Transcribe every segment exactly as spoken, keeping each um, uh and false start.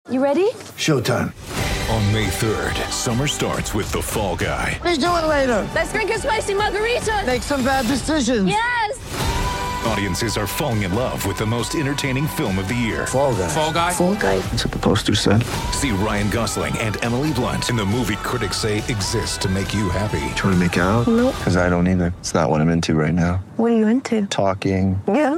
You ready? Showtime. On May third, summer starts with The Fall Guy. Let's do it later. Let's drink a spicy margarita. Make some bad decisions. Yes! Audiences are falling in love with the most entertaining film of the year. Fall Guy. Fall Guy? Fall Guy. That's what the poster said. See Ryan Gosling and Emily Blunt in the movie critics say exists to make you happy. Trying to make it out? Nope. Because I don't either. It's not what I'm into right now. What are you into? Talking. Yeah.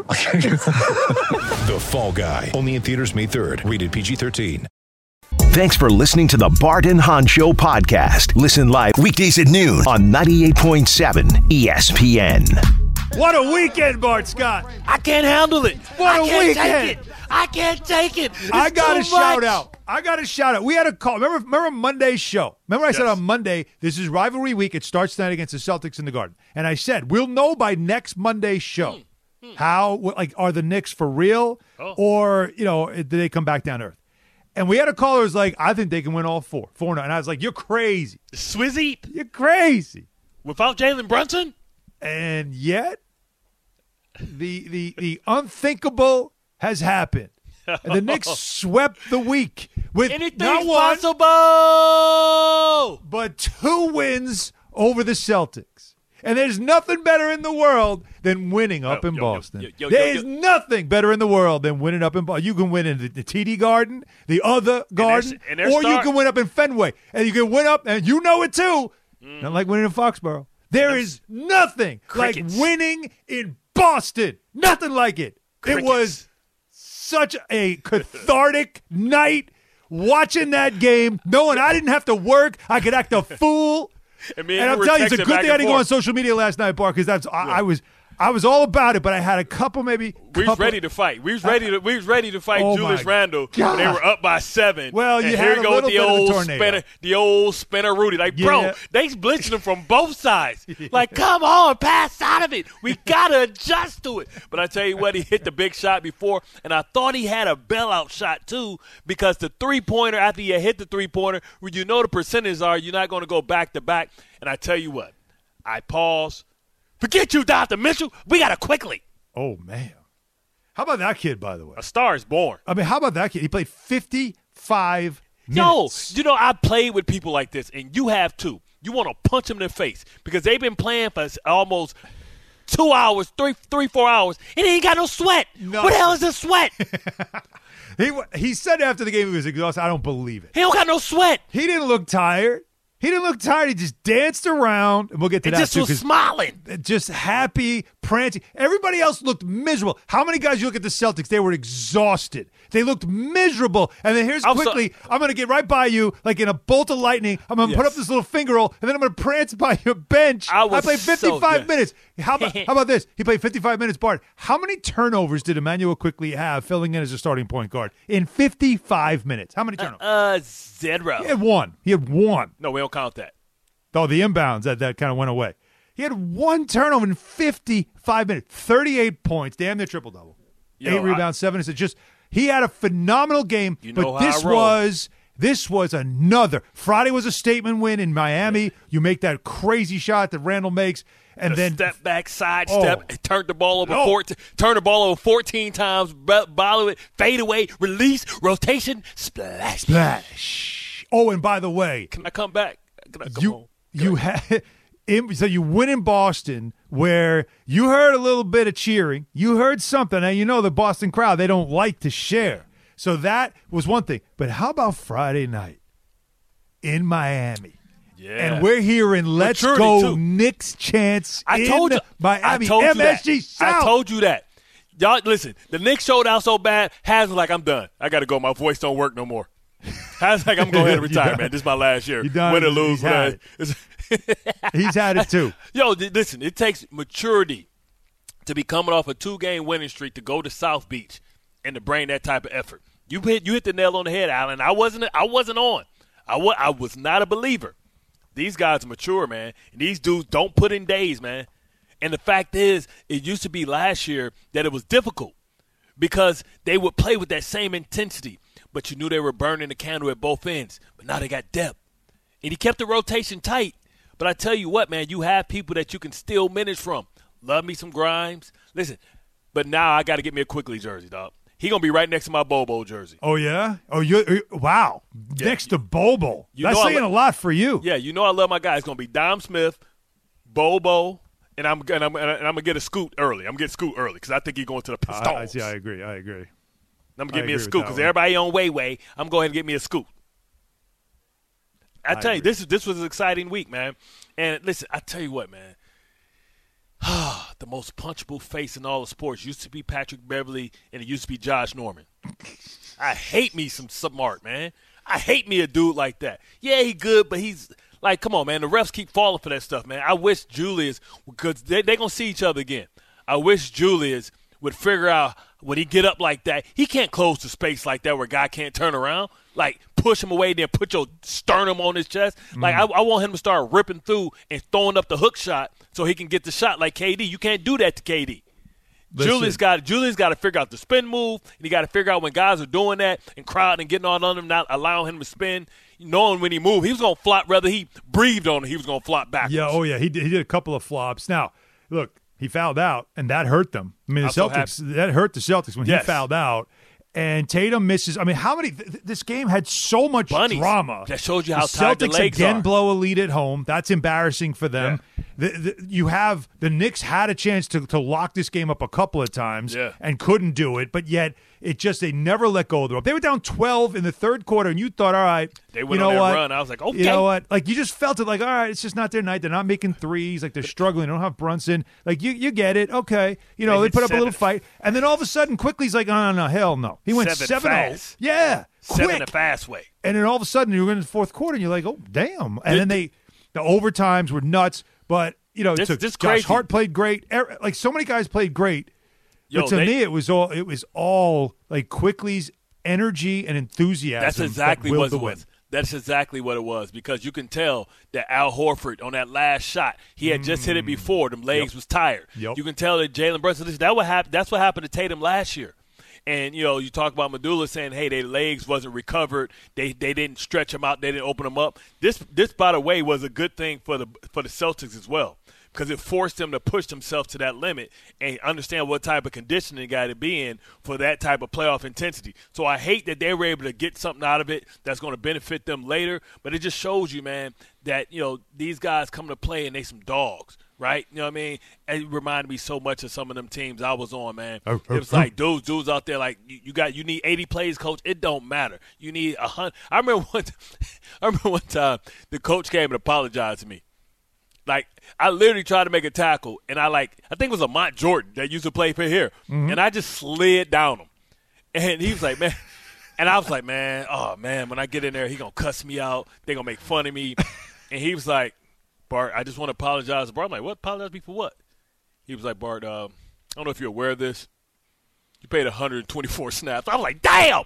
The Fall Guy. Only in theaters May third. Rated P G thirteen. Thanks for listening to the Bart and Hahn Show podcast. Listen live weekdays at noon on ninety-eight point seven E S P N. What a weekend, Bart Scott. I can't handle it. What I a can't weekend. Take it. I can't take it. It's I got too a shout much. out. I got a shout out. We had a call. Remember, remember Monday's show? Remember I said Yes. on Monday, this is rivalry week. It starts tonight against the Celtics in the Garden. And I said, we'll know by next Monday's show Hmm. how, like, are the Knicks for real Oh. or, you know, do they come back down to earth? And we had a caller who's like, I think they can win all four. Four and I was like, you're crazy. Swizzy You're crazy. without Jalen Brunson? And yet, the the the unthinkable has happened. And the Knicks swept the week with not Anything's one, possible. but two wins over the Celtics. And there's nothing better in the world than winning up Yo, in yo, yo, Boston. yo, yo, There yo, is yo. nothing better in the world than winning up in Boston. You can win in the, the T D Garden, the other Garden, and their or you start- can win up in Fenway. And you can win up, and you know it too, Mm. not like winning in Foxborough. There is nothing Crickets. like winning in Boston. Nothing like it. Crickets. It was such a cathartic night watching that game, knowing I didn't have to work. I could act a fool. And, me And you I'm were telling you, it's a texting good back thing I and didn't go on forth. social media last night, Bart, because that's I, I was I was all about it, but I had a couple maybe. We was couple- ready to fight. We was ready to. We was ready to fight Oh, Julius my Randle. God. When they were up by seven. Well, you and had here a you go with little the bit of a old tornado. spinner, the old spinner Rudy. Like, Yeah. bro, they blitzing him from both sides. Like, come on, pass out of it. We gotta adjust to it. But I tell you what, he hit the big shot before, and I thought he had a bailout shot too, because the three pointer after you hit the three pointer, where you know the percentages are, you're not going to go back to back. And I tell you what, I pause. Forget you, Doctor Mitchell. We got to quickly. Oh man, how about that kid? By the way, A star is born. I mean, how about that kid? He played fifty-five Yo, minutes. you know, I played with people like this, and you have too. You want to punch them in the face because they've been playing for almost two hours, three, three, four hours, and they ain't got no sweat. No. What the hell is the sweat? He he said after the game he was exhausted. I don't believe it. He don't got no sweat. He didn't look tired. He didn't look tired. He just danced around, and we'll get to He that just too. was 'cause smiling. just happy, prancing. Everybody else looked miserable. How many guys you look at the Celtics? They were exhausted. They looked miserable. And then here's I'm so- quickly, I'm going to get right by you like in a bolt of lightning. I'm going to put Yes. up this little finger roll, and then I'm going to prance by your bench. I was played so- fifty-five yes. minutes. How about, how about this? He played fifty-five minutes, Bart. How many turnovers did Emmanuel Quickly have filling in as a starting point guard in fifty-five minutes? How many turnovers? Uh, zero. he had one. He had one. No, we don't count that. Oh, the inbounds, that, that kind of went away. He had one turnover in fifty-five minutes, thirty-eight points, damn near triple-double. Yo, Eight I- rebounds, seven assists. Just he had a phenomenal game, You know but how this I roll. was this was another. Friday was a statement win in Miami. You make that crazy shot that Randall makes, and The then step back, side Oh. step, turned the ball over No. fourteen, turn the ball over fourteen times, b- follow it, fade away, release, rotation, splash. splash. Oh, and by the way, Can I come back? Can I come you home? you had in, so you win in Boston where you heard a little bit of cheering, you heard something, and you know the Boston crowd, they don't like to share. So that was one thing. But how about Friday night in Miami? Yeah. And we're hearing "Let's Maturity, Go too. Knicks" chants I in told you, Miami. I told you M S G that. South. I told you that. Y'all, listen. The Knicks showed out so bad. Has was like, I'm done. I got to go. My voice don't work no more. Has like, I'm going ahead and You retire, done. man. This is my last year. You done. Win or He's lose, had whatever. It's- He's had it too. Yo, th- listen. It takes maturity to be coming off a two-game winning streak to go to South Beach and to bring that type of effort. You hit you hit the nail on the head, Allen. I wasn't I wasn't on. I wa- I was not a believer. These guys are mature, man. And these dudes don't put in days, man. And the fact is, it used to be last year that it was difficult because they would play with that same intensity, but you knew they were burning the candle at both ends. But now they got depth. And he kept the rotation tight. But I tell you what, man, you have people that you can steal minutes from. Love me some Grimes. Listen, but now I got to get me a Quickly jersey, dog. He gonna be right next to my Bobo jersey. Oh yeah. Oh you. Wow. Yeah. Next to Bobo. You That's know I saying lo- a lot for you. Yeah, you know I love my guy. It's gonna be Dom Smith, Bobo, and I'm and I'm, and I'm gonna get a scoot early. I'm gonna get Scoot early because I think he's going to the Pistons. I, I see. I agree. I agree. I'm gonna I get me a agree with scoot that because one. everybody on way way. I'm going to get me a scoot. I, I tell you, agree. this is this was an exciting week, man. And listen, I tell you what, man. The most punchable face in all of sports used to be Patrick Beverly, and it used to be Josh Norman. I hate me some smart, man. I hate me a dude like that. Yeah, he good, but he's like, come on, man. The refs keep falling for that stuff, man. I wish Julius, because they're they going to see each other again. I wish Julius would figure out when he get up like that, he can't close the space like that where a guy can't turn around. Like, push him away, then put your sternum on his chest. Mm. Like, I, I want him to start ripping through and throwing up the hook shot so he can get the shot like K D. You can't do that to K D. Listen. Julius got Julius got to figure out the spin move, and he got to figure out when guys are doing that and crowding and getting all on him, not allowing him to spin, knowing when he moved. He was going to flop, whether he breathed on it, he was going to flop backwards. Yeah, oh yeah, he did, he did a couple of flops. Now, look, he fouled out, and that hurt them. I mean, the I'm so Celtics, happy. that hurt the Celtics when Yes. he fouled out. And Tatum misses. I mean, how many? Th- this game had so much Bunnies. drama. That shows you how the tired the Celtics legs again are. blow a lead at home. That's embarrassing for them. Yeah. The, the, you have the Knicks had a chance to, to lock this game up a couple of times Yeah. and couldn't do it, but yet it just they never let go of the rope. They were down twelve in the third quarter, and you thought, all right, They went you know on that what? run. I was like, okay. You know what? Like, you just felt it like, all right, it's just not their night. They're not making threes. Like, they're struggling. They don't have Brunson. Like, you you get it. Okay. You know, They they hit put up a little seven. fight. And then all of a sudden, quickly, he's like, oh, no, no, hell no. He went Seven seven oh. fast. Yeah. Seven quick. the fast way. And then all of a sudden, you're in the fourth quarter, and you're like, oh, damn. And then they, the overtimes were nuts. But, you know, This- took, this Josh crazy. Hart played great. Er- Like, so many guys played great. Yo, but to they- me, it was all, it was all like, Quickly's energy and enthusiasm. That's exactly that what willed it the win. was. That's exactly what it was because you can tell that Al Horford on that last shot, he had just hit it before. Them legs Yep. was tired. Yep. You can tell that Jalen Brunson. Listen, that what happened. That's what happened to Tatum last year. And you know, you talk about Medulla saying, "Hey, their legs wasn't recovered. They they didn't stretch them out. They didn't open them up." This this by the way was a good thing for the for the Celtics as well because it forced them to push themselves to that limit and understand what type of conditioning they got to be in for that type of playoff intensity. So I hate that they were able to get something out of it that's going to benefit them later, but it just shows you, man, that, you know, these guys come to play and they some dogs, right? You know what I mean? It reminded me so much of some of them teams I was on, man. Oh, oh, It was oh. like dudes, dudes out there like you, you got you need eighty plays, coach. It don't matter. You need a hundred. I remember one. I remember one time the coach came and apologized to me. Like, I literally tried to make a tackle, and I, like, I think it was a Mont Jordan that used to play for here, Mm-hmm. and I just slid down him. And he was like, man, and I was like, man, oh, man, when I get in there, he going to cuss me out. They going to make fun of me. And he was like, Bart, I just want to apologize to Bart. I'm like, what? Apologize to me for what? He was like, Bart, uh, I don't know if you're aware of this. You played one hundred twenty-four snaps. I was like, damn.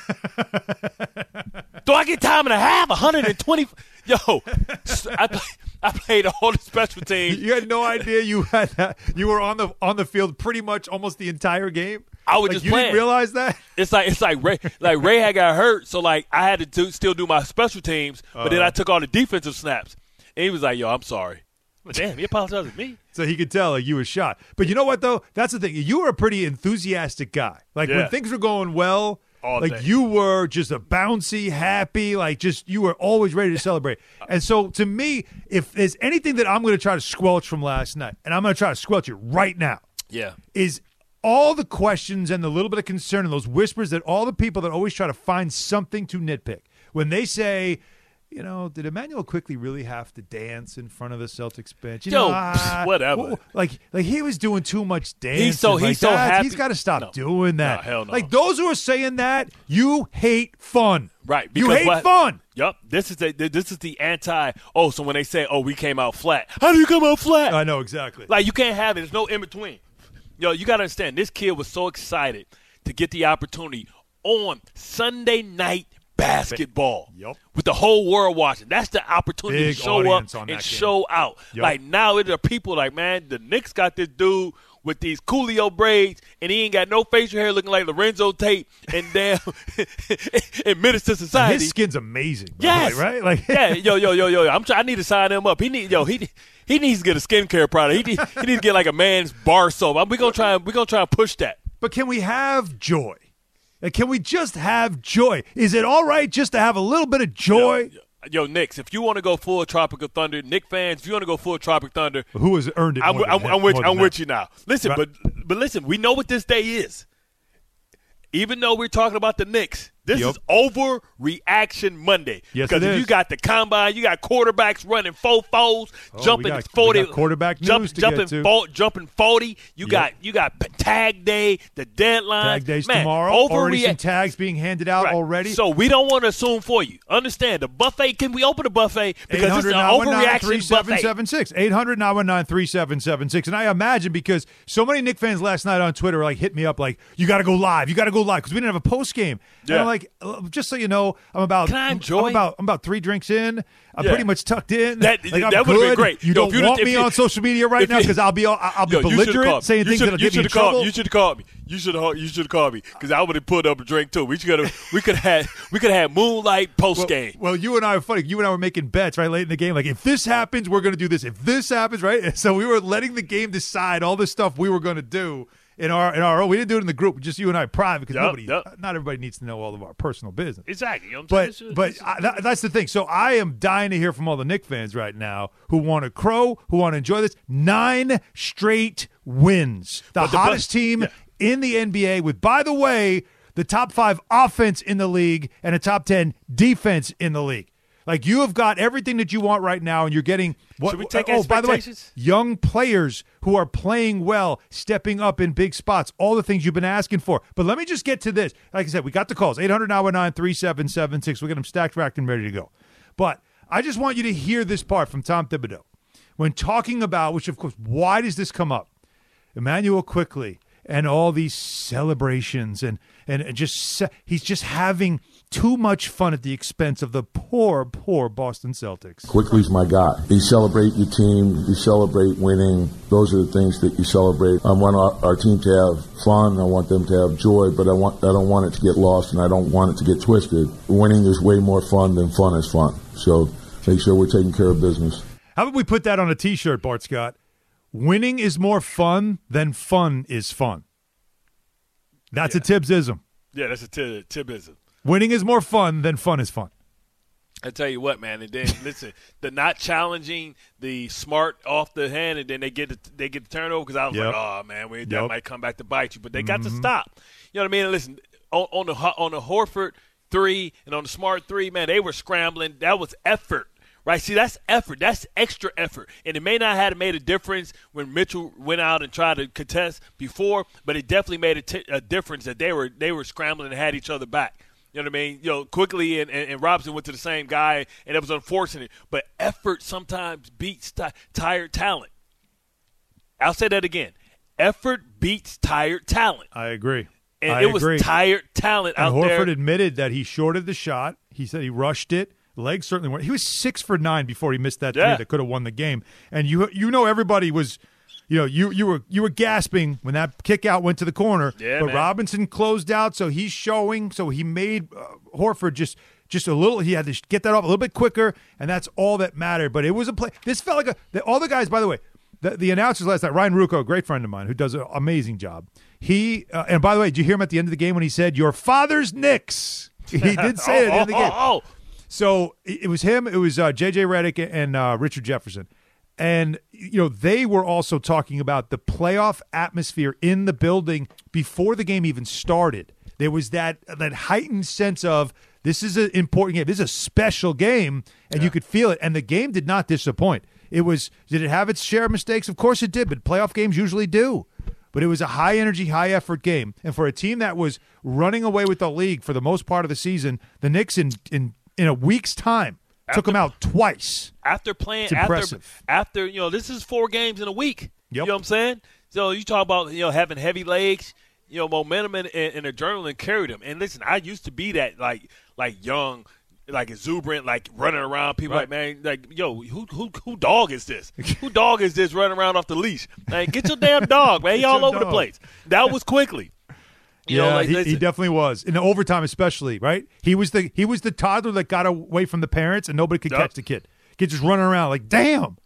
Do I get time and a half? one hundred twenty. Yo, I, play, I played all the special teams. You had no idea you had that. You were on the on the field pretty much almost the entire game. I was like, just you playing. didn't realize that. It's like it's like Ray like Ray had got hurt, so like I had to do, still do my special teams, but then Uh-huh. I took all the defensive snaps. And he was like, "Yo, I'm sorry." I'm like, damn, he apologized to me. So he could tell like you were shot. But you know what though? That's the thing. You were a pretty enthusiastic guy. Like Yeah. when things were going well, All like day. you were just a bouncy, happy, like just you were always ready to celebrate. And so to me, if there's anything that I'm going to try to squelch from last night, and I'm going to try to squelch it right now, Yeah. is all the questions and the little bit of concern and those whispers that all the people that always try to find something to nitpick when they say, you know, did Emmanuel Quickly really have to dance in front of the Celtics bench? You Yo, know, ah, whatever. w- Like, like he was doing too much dancing. He's so- he's like so that. happy. He's got to stop No. doing that. No, hell no. Like those who are saying that, you hate fun. Right. You because hate what- fun. Yup. This is the this is the anti. Oh, so when they say, "Oh, we came out flat," how do you come out flat? I know exactly. Like, you can't have it. There's no in between. Yo, you got to understand, this kid was so excited to get the opportunity on Sunday night basketball Yup. with the whole world watching. That's the opportunity Big to show up audience on and that game. show out. Yup. Like, now there are people like, man, the Knicks got this dude with these Coolio braids, and he ain't got no facial hair looking like Lorenzo Tate and damn in Minister Society. His skin's amazing. by the way, Yes. right? Like, yeah, yo, yo, yo, yo. I'm try- I need to sign him up. He need, yo, he he needs to get a skincare product. He need, he needs to get like a man's bar soap. I'm, we gonna try. We gonna try and push that. But can we have joy? Like, can we just have joy? Is it all right just to have a little bit of joy? Yo, yo Knicks, if you want to go full Tropical Thunder, Knicks fans, if you want to go full Tropical Thunder, who has earned it? I'm, more I'm, than I'm, that, with, more I'm than with that. you now. Listen, Right. but but listen, we know what this day is. Even though we're talking about the Knicks, this Yep. is overreaction Monday. Yes, because it if is. you got the combine, you got quarterbacks running four fours, Oh, jumping we got- forty, we got quarterback jump, news to jumping, get to. fo- jumping forty. You Yep. got you got p- tag day, the deadline. Tag days Man, tomorrow. Already some tags being handed out Right. already. So we don't want to assume for you. Understand the buffet? Can we open the buffet because it's an overreaction buffet? eight hundred nine one nine three seven seven six. eight hundred nine one nine three seven seven six. And I imagine because so many Knicks fans last night on Twitter like hit me up like, you got to go live. You got to go live because we didn't have a post game. Yeah. And I'm like, uh, just so you know, I'm about Can I enjoy? I'm about I'm about three drinks in. I'm Yeah. pretty much tucked in. That- like, I'm that would've been good. great. You Yo, don't if you'd- want if me you- on social media right if now you- because I'll be I'll, I'll be Yo, you should've belligerent called- saying you things should- that'll you get me in should've called- trouble. You should have called me. You should have. You should have called me because I would have pulled up a drink too. We could have. We could have had. We could have had moonlight post Well, game. well, you and I were funny. You and I were making bets right late in the game. Like, if this happens, we're going to do this. If this happens, right? And so we were letting the game decide all the stuff we were going to do in our in our own. We didn't do it in the group, just you and I private because Yep, nobody, yep. not everybody needs to know all of our personal business. Exactly. You know what I'm But saying? but This is- I, that, that's the thing. So I am dying to hear from all the Knicks fans right now who want to crow, who want to enjoy this. Nine straight wins. The But the hottest best- team yeah. in the N B A with, by the way, the top five offense in the league and a top ten defense in the league. Like, you have got everything that you want right now, and you're getting what? Should we take oh, by the way, expectations? young players who are playing well, stepping up in big spots, all the things you've been asking for. But let me just get to this. Like I said, we got the calls, eight hundred nine one nine three seven seven six. We got them stacked, racked, and ready to go. But I just want you to hear this part from Tom Thibodeau when talking about, which, of course, why does this come up? Emmanuel Quickley and all these celebrations and and just se- he's just having too much fun at the expense of the poor, poor Boston Celtics. Quickly's my guy. You celebrate your team. You celebrate winning. Those are the things that you celebrate. I want our, our team to have fun. I want them to have joy, but I want I don't want it to get lost, and I don't want it to get twisted. Winning is way more fun than fun is fun. So make sure we're taking care of business. How about we put that on a T-shirt, Bart Scott? Winning is more fun than fun is fun. That's Yeah. a Tibbsism. yeah, that's a t- tibism. Winning is more fun than fun is fun. I tell you what, man, and then listen, the not challenging the smart off the hand, and then they get the, they get the turnover because I was Yep. like, oh man, we, that Yep. might come back to bite you, but they got Mm-hmm. to stop. You know what I mean? And listen, on, on the on the Horford three and on the Smart three, man, they were scrambling. That was effort. Right, see, that's effort. That's extra effort. And it may not have made a difference when Mitchell went out and tried to contest before, but it definitely made a, t- a difference that they were they were scrambling and had each other back. You know what I mean? You know, Quickly and, and, and Robinson went to the same guy, and it was unfortunate. But effort sometimes beats t- tired talent. I'll say that again. Effort beats tired talent. I agree. And I it was agree. tired talent And out Horford there. admitted that he shorted the shot. He said he rushed it. Legs certainly weren't. He was six for nine before he missed that Yeah. three that could have won the game. And you you know everybody was, you know you you were you were gasping when that kick out went to the corner. Yeah, but man. Robinson closed out, so he's showing. So he made uh, Horford just just a little. He had to get that off a little bit quicker, and that's all that mattered. But it was a play. This felt like a the, all the guys. By the way, the, the announcers last night, Ryan Rucco, a great friend of mine who does an amazing job. He uh, and by the way, did you hear him at the end of the game when he said, "Your father's Knicks"? He did say it at the end of the oh, game. oh, oh. So it it was him. It was uh, J J Redick and uh, Richard Jefferson. And, you know, they were also talking about the playoff atmosphere in the building before the game even started. There was that that heightened sense of this is an important game. This is a special game, and Yeah. you could feel it. And the game did not disappoint. It was, did it have its share of mistakes? Of course it did, but playoff games usually do. But it was a high-energy, high-effort game. And for a team that was running away with the league for the most part of the season, the Knicks in in, in a week's time took them out twice. After playing, It's after, impressive. after, you know, this is four games in a week. Yep. You know what I'm saying? So you talk about, you know, having heavy legs, you know, momentum and, and, and adrenaline carried them. And listen, I used to be that, like, like young, like exuberant, like running around. People Right. like, man, like, yo, who who who dog is this? Who dog is this running around off the leash? Man, get your damn dog, man. He Get all your over the dog. place. That was Quickly. You yeah, know, like, he, he listen, definitely was in the overtime, especially. Right, he was the he was the toddler that got away from the parents, and nobody could Yep. catch the kid. Kid just running around like, damn.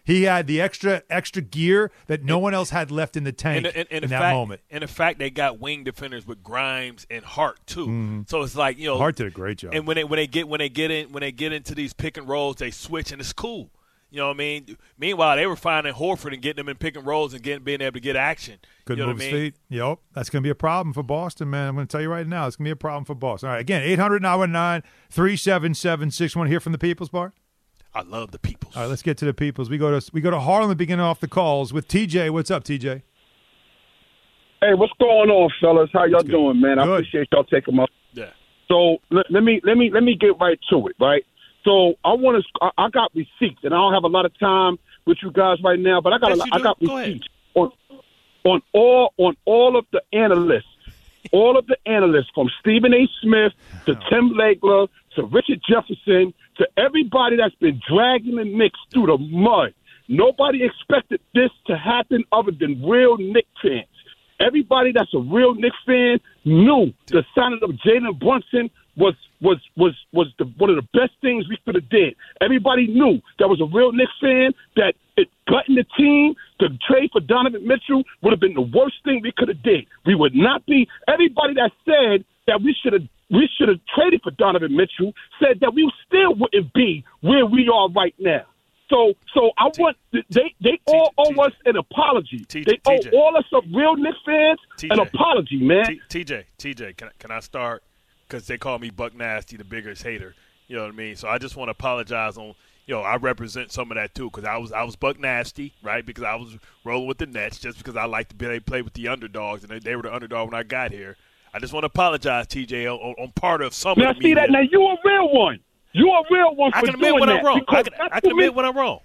He had the extra extra gear that no and, one else had left in the tank and, and, and in the that fact, moment. And the fact they got wing defenders with Grimes and Hart too. Mm-hmm. So it's like, you know, Hart did a great job. And when they when they get when they get in when they get into these pick and rolls, they switch and it's cool. You know what I mean? Meanwhile, they were finding Horford and getting them in pick and rolls and getting being able to get action. Good you know move what I his mean? feet. Yep. That's going to be a problem for Boston, man. I'm going to tell you right now. It's going to be a problem for Boston. All right. Again, eight hundred nine one nine three seven seven six one. Hear from the People's Bar? I love the Peoples. All right, let's get to the Peoples. We go to we go to Harlem beginning off the calls with T J. What's up, T J? Hey, what's going on, fellas? How y'all doing, man? I Good. appreciate y'all taking my. Yeah. So let, let me let me let me get right to it, right? So I want to. I, I got receipts, and I don't have a lot of time with you guys right now, but I got Yes, a, you I do. got Go receipts on on all on all of the analysts, all of the analysts from Stephen A. Smith to Tim Legler to Richard Jefferson to everybody that's been dragging the Knicks through the mud. Nobody expected this to happen other than real Knicks fans. Everybody that's a real Knicks fan knew the signing of Jalen Brunson was was was was the, one of the best things we could have did. Everybody knew that was a real Knicks fan that it gutting the team. The trade for Donovan Mitchell would have been the worst thing we could have did. We would not be. Everybody that said that we should have we should have traded for Donovan Mitchell said that we still wouldn't be where we are right now. So, so I want they they all owe us an apology. They owe all us a real Knicks fans an apology, man. T J, T J, can I, can I start? Because they call me Buck Nasty, the biggest hater. You know what I mean? So I just want to apologize on. You know, I represent some of that too because I was I was Buck Nasty, right? Because I was rolling with the Nets just because I like to be, play with the underdogs, and they, they were the underdog when I got here. I just want to apologize, T J, on, on part of some now, of the see media. that now you a real one. You a real one for I can admit doing when that. I'm wrong. I can, I can admit when I'm wrong.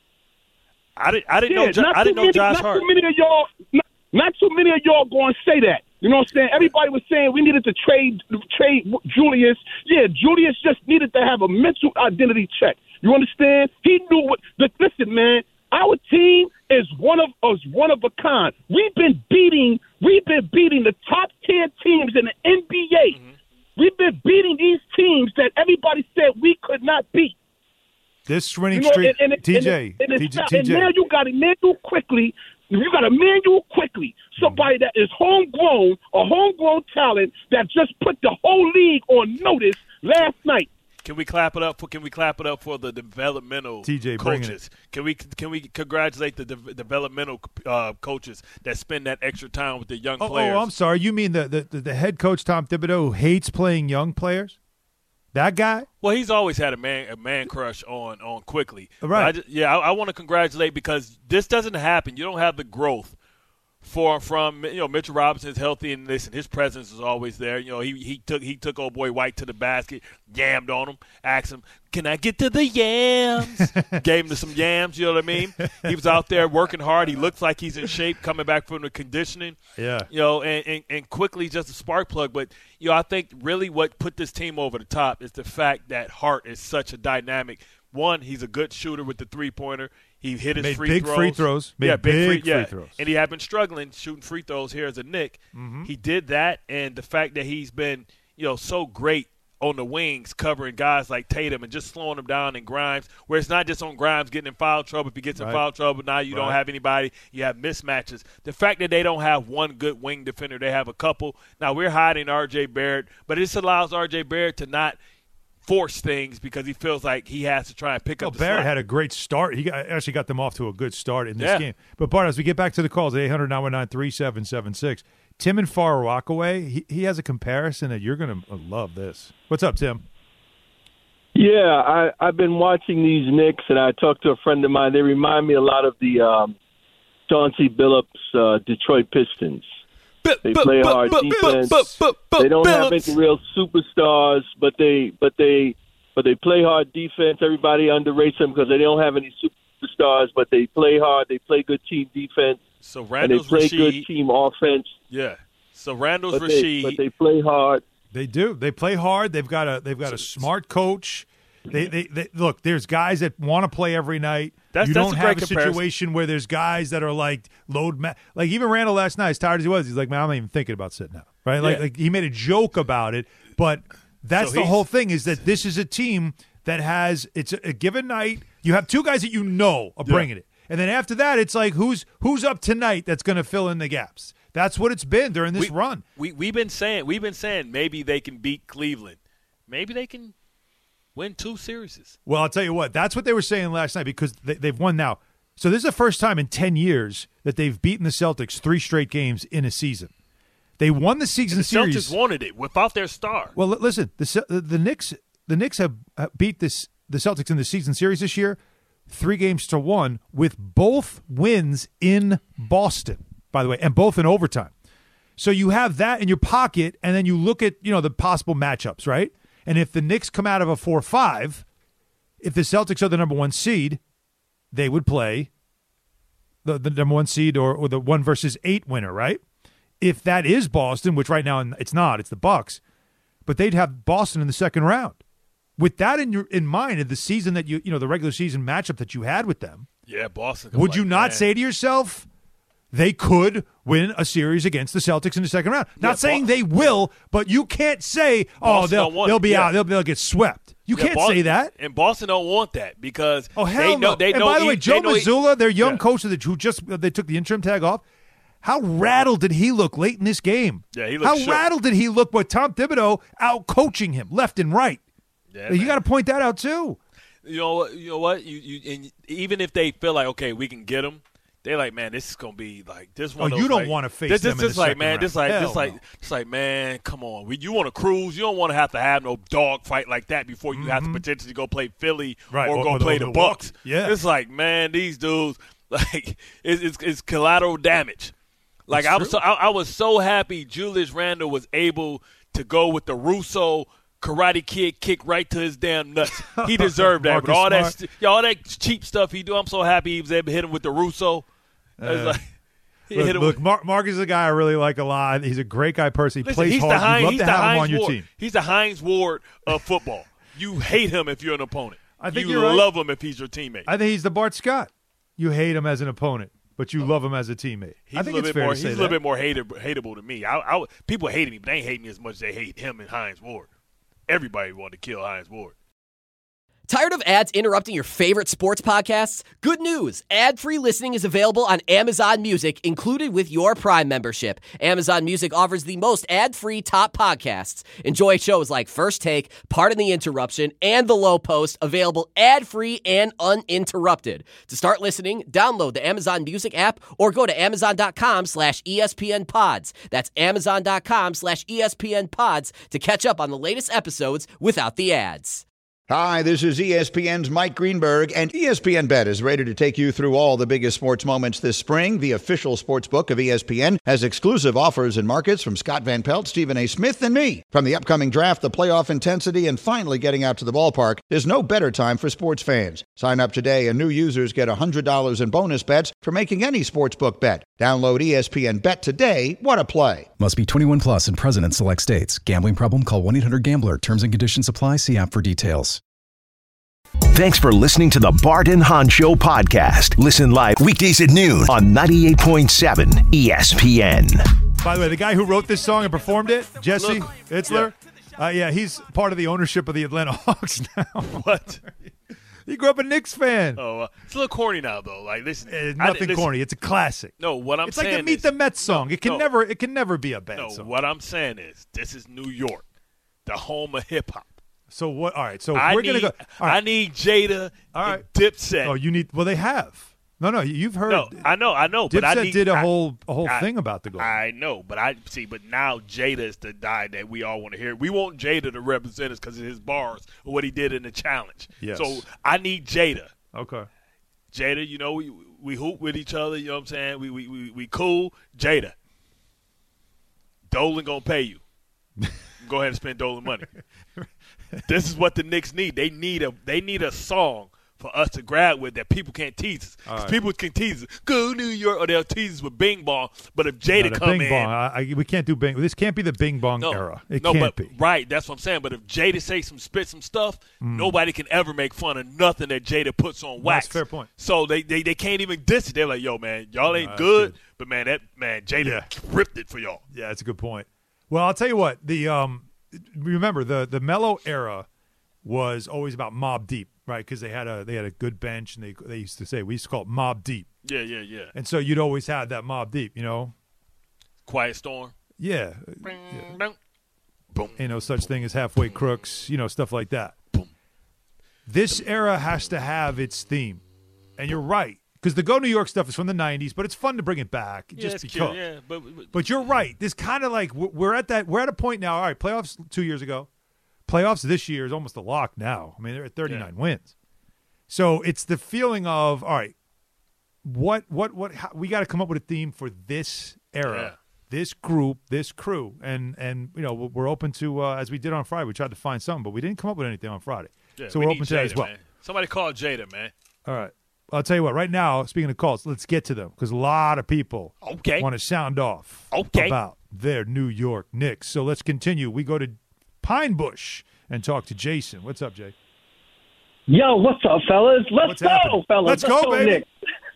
I didn't. I didn't yeah, know. Jo- not I didn't know many, Josh not Hart. Too many of y'all, not, not too many of y'all going to say that. You know what I'm saying? Everybody was saying we needed to trade trade Julius. Yeah, Julius just needed to have a mental identity check. You understand? He knew what. Listen, man. Our team is one of us, one of a kind. We've been beating. We've been beating the top tier teams in the N B A. Mm-hmm. We've been beating these teams that everybody said we could not beat. This winning you know, streak, and, and, T J, and, and, T J, and, T J. and now you got Emmanuel quickly. You got Emmanuel quickly, somebody that is homegrown, a homegrown talent that just put the whole league on notice last night. Can we clap it up for? Can we clap it up for the developmental T J coaches? Can we can we congratulate the de- developmental uh, coaches that spend that extra time with the young oh, players? Oh, I'm sorry. You mean the, the the head coach Tom Thibodeau who hates playing young players? That guy? Well, he's always had a man a man crush on on Quickly. Right. I just, yeah, I, I want to congratulate because this doesn't happen. You don't have the growth for from you know Mitchell Robinson's healthy and listen, his presence is always there. You know, he he took he took old boy White to the basket, yammed on him, asked him, "Can I get to the yams?" Gave him some yams. You know what I mean? He was out there working hard. He looks like he's in shape, coming back from the conditioning. Yeah. You know, and, and, and Quickly just a spark plug. But you know, I think really what put this team over the top is the fact that Hart is such a dynamic. One, he's a good shooter with the three pointer. He hit his Made free big throws. free throws. Made yeah, big, big free, free yeah. throws. And he had been struggling shooting free throws here as a Knick. Mm-hmm. He did that, and the fact that he's been, you know, so great on the wings covering guys like Tatum and just slowing them down in Grimes, where it's not just on Grimes getting in foul trouble. If he gets in Right. foul trouble, now you Right. don't have anybody. You have mismatches. The fact that they don't have one good wing defender, they have a couple. Now, we're hiding R J Barrett, but this allows R J Barrett to not – force things because he feels like he has to try and pick well, up the Barrett slack. had a great start. He got, actually got them off to a good start in this Yeah. game. But, Bart, as we get back to the calls at eight hundred nine one nine three seven seven six, Tim and Far Rockaway, he, he has a comparison that you're going to love this. What's up, Tim? Yeah, I, I've been watching these Knicks, and I talked to a friend of mine. They remind me a lot of the um, Chauncey Billups uh, Detroit Pistons. They play hard defense. They don't have any real superstars, but they but they but they play hard defense. Everybody underrates them because they don't have any superstars, but they play hard. They play good team defense. So and they Randall's play Rasheed, good team offense. Yeah. So Randall's But they, Rasheed. but they play hard. They do. They play hard. They've got a they've got a smart coach. They, they, they look. There's guys that want to play every night. That's- you that's don't a have great a comparison. situation where there's guys that are like load ma- like even Randall last night, as tired as he was, he's like, man, I'm not even thinking about sitting out. Right? Like, Yeah. like he made a joke about it, but that's So the he's- whole thing is that this is a team that has it's a, a given night. You have two guys that you know are Yeah. bringing it. And then after that, it's like who's who's up tonight that's going to fill in the gaps. That's what it's been during this we, run. We we've been saying we've been saying maybe they can beat Cleveland. Maybe they can win two series. Well, I'll tell you what. That's what they were saying last night because they, they've won now. So this is the first time in ten years that they've beaten the Celtics three straight games in a season. They won the season the series. Celtics wanted it without their star. Well, listen, the the, the Knicks the Knicks have beat this the Celtics in the season series this year, three games to one, with both wins in Boston, by the way, and both in overtime. So you have that in your pocket, and then you look at you know the possible matchups, right? And if the Knicks come out of a four five, if the Celtics are the number one seed, they would play the, the number one seed or, or the one versus eight winner, right? If that is Boston, which right now it's not, it's the Bucks, but they'd have Boston in the second round. With that in your in mind, in the season that you you know the regular season matchup that you had with them, yeah, Boston. Would like, you not man. say to yourself, they could win a series against the Celtics in the second round? Not Yeah, saying Bo- they will, but you can't say, oh, Boston they'll don't want they'll it. be Yeah. out, they'll, they'll get swept. You Yeah, can't Boston, say that. And Boston don't want that because Oh hell they know no! they and know. by the he- way, Joe they know he- Mazzulla, their young Yeah. coach of the, who just they took the interim tag off. How rattled did he look late in this game? Yeah, he looked How shook. rattled did he look with Tom Thibodeau out coaching him left and right? Yeah, you man. got to point that out too. You know what? You know what? You you and even if they feel like okay, we can get them, they're like, man, this is gonna be like this one. Oh, of you those, don't like, wanna face this. them This in this the like second man, round. this like Hell this like no. it's like man, come on. We, you want to cruise? You don't want to have to have no dog fight like that before you have to potentially go play Philly Right, or, or- go or play the- the Milwaukee. Bucks. Yeah. it's like man, these dudes like it's it's, it's collateral damage. Like It's I was true. so I, I was so happy Julius Randle was able to go with the Russo Karate Kid kick right to his damn nuts. He deserved that. But Marcus all that, Smart. st- yeah, all that cheap stuff he do, I'm so happy he was able to hit him with the Russo. It was Uh, like, he Look, hit him look with, Mark, Mark is a guy I really like a lot. He's a great guy person. He listen, plays he's hard. the Heinz, You'd love he's to the have him Heinz on your Ward. team. He's the Heinz Ward of football. You hate him if you're an opponent. I think you you're right. love him if he's your teammate. I think he's the Bart Scott. You hate him as an opponent, but you love him as a teammate. He's I think a little it's bit fair more. to He's say a little that. bit more hateable, hateable to me. I, I, people hated me, but they ain't hate me as much as they hate him and Heinz Ward. Everybody wanted to kill Heinz Ward. Tired of ads interrupting your favorite sports podcasts? Good news! Ad-free listening is available on Amazon Music, included with your Prime membership. Amazon Music offers the most ad-free top podcasts. Enjoy shows like First Take, Pardon the Interruption, and The Low Post, available ad-free and uninterrupted. To start listening, download the Amazon Music app or go to amazon.com slash ESPN pods. That's amazon.com slash ESPN pods to catch up on the latest episodes without the ads. Hi, this is E S P N's Mike Greenberg, and E S P N Bet is ready to take you through all the biggest sports moments this spring. The official sports book of E S P N has exclusive offers and markets from Scott Van Pelt, Stephen A. Smith, and me. From the upcoming draft, the playoff intensity, and finally getting out to the ballpark, there's no better time for sports fans. Sign up today, and new users get one hundred dollars in bonus bets for making any sportsbook bet. Download E S P N Bet today. What a play. Must be twenty-one plus and present in select states. Gambling problem? Call one eight hundred gambler. Terms and conditions apply. See app for details. Thanks for listening to the Bart and Hahn Show podcast. Listen live weekdays at noon on ninety-eight point seven E S P N. By the way, the guy who wrote this song and performed it, Jesse Look, Itzler, yeah. Uh, yeah, he's part of the ownership of the Atlanta Hawks now. What? He grew up a Knicks fan. Oh, uh, it's a little corny now, though. Like, listen, It's I- nothing listen, corny. It's a classic. No, what I'm it's saying like the Meet is, the Mets song. It can no. never, it can never be a bad No, song. what I'm saying is, this is New York, the home of hip hop. So what? All right. So I we're need, gonna go. All right. I need Jada All and right. Dipset. Oh, you need. Well, they have. No, no. You've heard. No, I know, I know, but I Dipset need, did a I- whole a whole I- thing about the goal. I know, but I see. But now Jada is the guy that we all want to hear. We want Jada to represent us because of his bars or what he did in the challenge. Yes. So I need Jada. Okay. Jada, you know, we we hoop with each other. You know what I'm saying? We we we, we cool. Jada. Dolan gonna pay you. Go ahead and spend Dolan money. This is what the Knicks need. They need a they need a song for us to grab with that people can't tease us. 'Cause right. people can tease us. Go New York, or they'll tease us with Bing Bong. But if Jada No, the come Bing in, Bong. I, I, we can't do Bing. This can't be the Bing Bong no, era. It no, can't but be. right. That's what I'm saying. But if Jada say some spit some stuff, Mm. nobody can ever make fun of nothing that Jada puts on wax. That's a fair point. So they, they they can't even diss it. They're like, yo, man, y'all ain't No, that's good, good. but man, that man Jada Yeah. ripped it for y'all. Yeah, that's a good point. Well, I'll tell you what. The um, remember the the Mello era was always about Mobb Deep, right? Because they had a they had a good bench, and they they used to say we used to call it Mobb Deep. Yeah, yeah, yeah. And so you'd always have that Mobb Deep, you know. Quiet Storm. Yeah. Bing, yeah. bing. Boom. Ain't no such thing as halfway crooks, you know, stuff like that. Boom. This era has to have its theme, and you're right. Because the Go New York stuff is from the nineties, but it's fun to bring it back Yeah, just it's because. cute, yeah, but, but, But you're right. This kind of like we're at that we're at a point now. All right, playoffs two years ago, playoffs this year is almost a lock now. I mean, they're at thirty-nine Yeah. wins, so it's the feeling of all right. What what what? How, we got to come up with a theme for this era, Yeah. this group, this crew, and and you know we're open to uh, as we did on Friday. We tried to find something, but we didn't come up with anything on Friday. yeah, so we we're need open to that Jada, as well. Man. Somebody call Jada, man. All right. I'll tell you what, right now, speaking of calls, let's get to them because a lot of people Okay. want to sound off Okay. about their New York Knicks. So let's continue. We go to Pine Bush and talk to Jason. What's up, Jay? Yo, what's up, fellas? Let's What's go, happening? fellas. Let's go, baby. Knicks.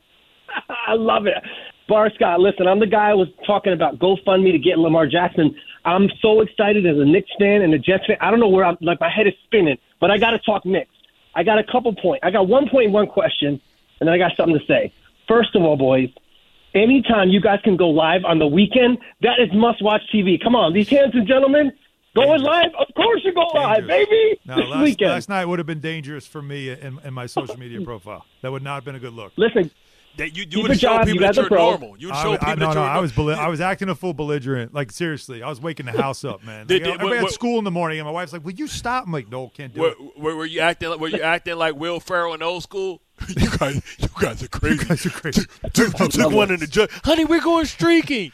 I love it. Bar Scott, listen, I'm the guy who was talking about GoFundMe to get Lamar Jackson. I'm so excited as a Knicks fan and a Jets fan. I don't know where I'm, like, my head is spinning, but I got to talk Knicks. I got a couple points. I got one point, one question, and then I got something to say. First of all, boys, anytime you guys can go live on the weekend, that is must-watch T V. Come on, these handsome gentlemen, going live? Of course you go live, baby. Now, this last, weekend. last night would have been dangerous for me in, in my social media profile. That would not have been a good look. Listen, That you you Keep would a show job, people you that guys are you're pro. normal. You would I, show I, people no, that no, you're I normal. was beli- I was acting a full belligerent. Like seriously, I was waking the house up, man. Did- Like, did- everybody what- had school in the morning, and my wife's like, "Will you stop?" I'm like, "No, can't do Were, it." were, were you acting? like- Were you acting like Will Ferrell in old school? you guys, you guys are crazy. You guys are crazy. Took, took, took one in the judge. Honey, we're going streaking.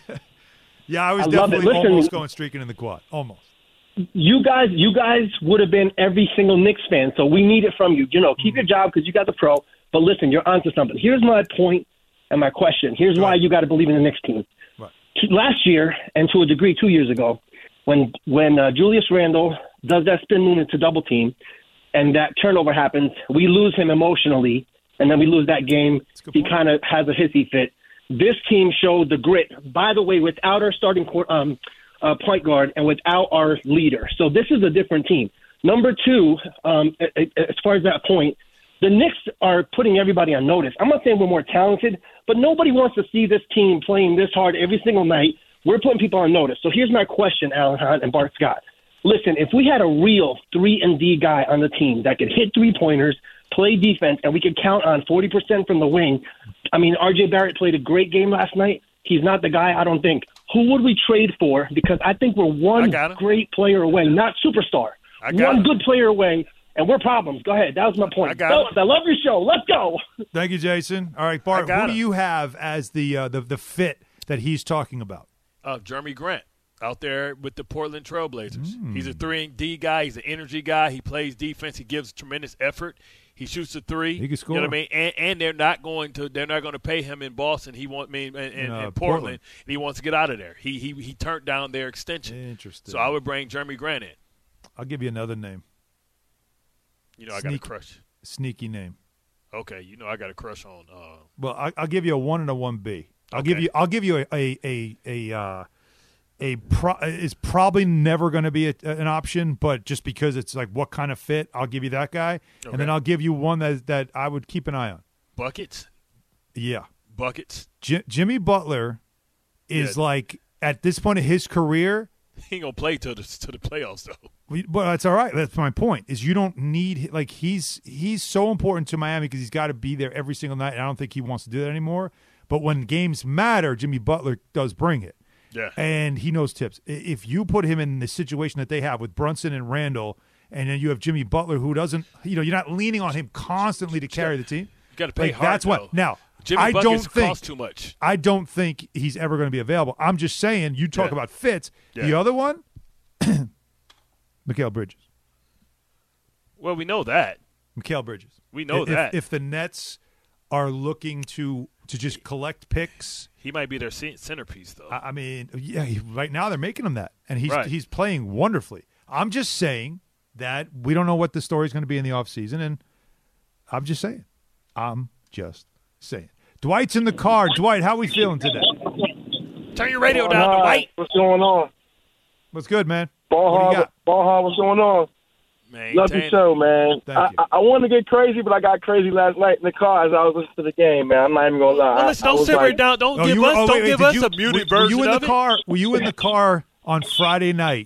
Yeah, I was I love it. definitely Listen- almost going streaking in the quad, almost. you guys, you guys would have been every single Knicks fan, so we need it from you. You know, keep your job because you got the pro. But listen, you're onto something. Here's my point and my question. Here's why you got to believe in the Knicks team. Right. Last year, and to a degree, two years ago, when when uh, Julius Randle does that spin move into double team, and that turnover happens, we lose him emotionally, and then we lose that game. He kind of has a hissy fit. This team showed the grit. By the way, without our starting court, um, uh, point guard and without our leader. So this is a different team. Number two, um, as far as that point, the Knicks are putting everybody on notice. I'm not saying we're more talented, but nobody wants to see this team playing this hard every single night. We're putting people on notice. So here's my question, Alan Hunt and Bart Scott. Listen, if we had a real three and D guy on the team that could hit three-pointers, play defense, and we could count on forty percent from the wing, I mean, R J Barrett played a great game last night. He's not the guy, I don't think. Who would we trade for? Because I think we're one great player away, not superstar. I got One him. good player away, and we're problems. Go ahead. That was my point. I got Fellas, I love your show. Let's go. Thank you, Jason. All right, Bart, I got who do him. you have as the uh, the the fit that he's talking about? Uh, Jeremy Grant out there with the Portland Trailblazers. Mm. He's a three and D guy. He's an energy guy. He plays defense. He gives tremendous effort. He shoots a three. He can score. You know what I mean? And, and they're not going to they're not going to pay him in Boston. He want me in, in, in, uh, Portland, Portland. and he wants to get out of there. He he he turned down their extension. Interesting. So I would bring Jeremy Grant in. I'll give you another name. You know, I got a Sneak- crush. Sneaky name. Okay, you know, I got a crush on. Uh, Well, I, I'll give you a one and a one B. I'll give Okay. you. I'll give you a a a a, uh, a pro, is probably never going to be a, an option, but just because it's like what kind of fit, I'll give you that guy, and then Okay. I'll give you one that that I would keep an eye on. buckets, Yeah, buckets. J- Jimmy Butler is Yeah. like at this point of his career. He ain't gonna play till the to the playoffs though. We, but that's all right. That's my point. Is you don't need like he's he's so important to Miami because he's got to be there every single night. And I don't think he wants to do that anymore. But when games matter, Jimmy Butler does bring it. Yeah. And he knows tips. I- If you put him in the situation that they have with Brunson and Randall, and then you have Jimmy Butler who doesn't, you know, you're not leaning on him constantly to carry the team. You got to pay Like, hard. that's what. though. Now, Jimmy I buckets don't think cost too much. I don't think he's ever going to be available. I'm just saying. You talk Yeah. about fits. The Yeah. other one, Mikal Bridges. Well, we know that. Mikal Bridges. We know if, that. If the Nets are looking to to just collect picks, He might be their cen- centerpiece, though. I, I mean, yeah, he, right now they're making him that, and he's Right. he's playing wonderfully. I'm just saying that we don't know what the story's going to be in the offseason, and I'm just saying. I'm just saying. Dwight's in the car. Dwight, how we feeling today? Turn your radio down, Dwight. What's going on? What's good, man? Ball What do you Harbor, got? Ball Harbor, what's going on? Man, Love your show, man. Thank I, you. I, I wanted to get crazy, but I got crazy last night in the car as I was listening to the game, man. I'm not even gonna lie. Well, listen, I, I don't was separate like, down. Don't Oh, give you- us. oh, don't wait, wait, give did us you- a muted were, version were you in of the it. car? Were you in the car on Friday night?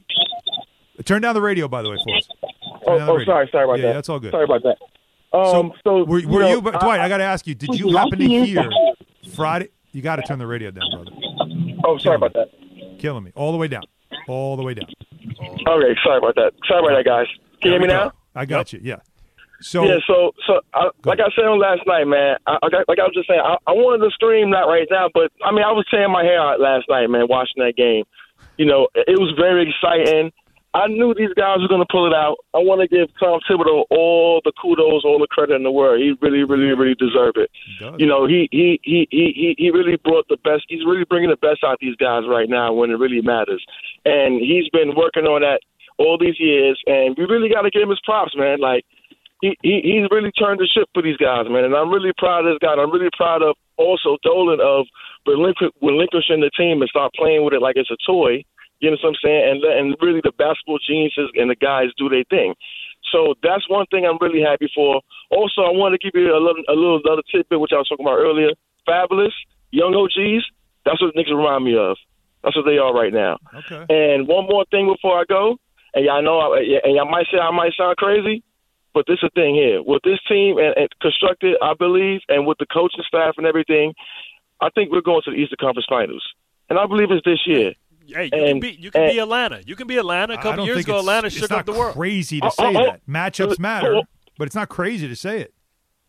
Turn down the radio, by the way, for us. Turn Oh, down the oh radio. sorry, sorry about yeah, that. that's all good. Sorry about that. Um, so, Were, were know, you, but Dwight? I, I got to ask you. Did you happen to hear Friday? You got to turn the radio down, brother. Oh, sorry about that. Killing me. All the way down. All the way down. Okay, sorry about that. Sorry about that, guys. Can you hear me now? I got you. Yeah. So yeah, so so I, like I said on last night, man. I, I, like I was just saying, I, I wanted to scream not right now, but I mean, I was tearing my hair out last night, man, watching that game. You know, it was very exciting. I knew these guys were going to pull it out. I want to give Tom Thibodeau all the kudos, all the credit in the world. He really, really, really deserved it. You know, he he, he he he really brought the best. He's really bringing the best out of these guys right now when it really matters. And he's been working on that all these years, and we really got to give him his props, man. Like, he, he he's really turned the ship for these guys, man. And I'm really proud of this guy. And I'm really proud of also Dolan of relinqu- relinquishing the team and start playing with it like it's a toy. You know what I'm saying? And and really the basketball geniuses and the guys do their thing. So that's one thing I'm really happy for. Also, I want to give you a little, a little another tidbit, which I was talking about earlier. Fabulous, young O Gs, that's what the Knicks remind me of. That's what they are right now. Okay. And one more thing before I go, and y'all know, and y'all might say I might sound crazy, but this is the thing here. With this team and, and constructed, I believe, and with the coaching staff and everything, I think we're going to the Eastern Conference Finals. And I believe it's this year. Hey, you and, can be you can and, be Atlanta. You can be Atlanta. A I couple don't years think ago, it's, Atlanta it's shook not up the world. crazy to Oh, say oh, that. Matchups matter, but it's not crazy to say it.